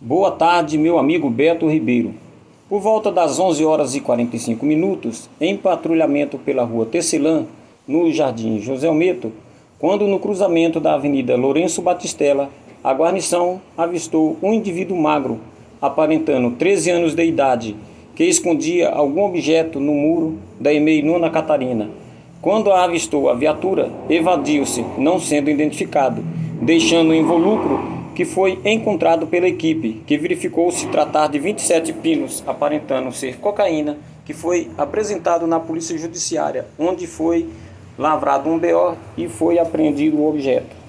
Boa tarde, meu amigo Beto Ribeiro. Por volta das 11 horas e 45 minutos, em patrulhamento pela rua Tecelã, no Jardim José Almeto, quando no cruzamento da Avenida Lourenço Batistella, a guarnição avistou um indivíduo magro, aparentando 13 anos de idade, que escondia algum objeto no muro da EMEI Nona Catarina. Quando a avistou a viatura, evadiu-se, não sendo identificado, deixando o invólucro que foi encontrado pela equipe, que verificou se tratar de 27 pinos, aparentando ser cocaína, que foi apresentado na Polícia Judiciária, onde foi lavrado um BO e foi apreendido o objeto.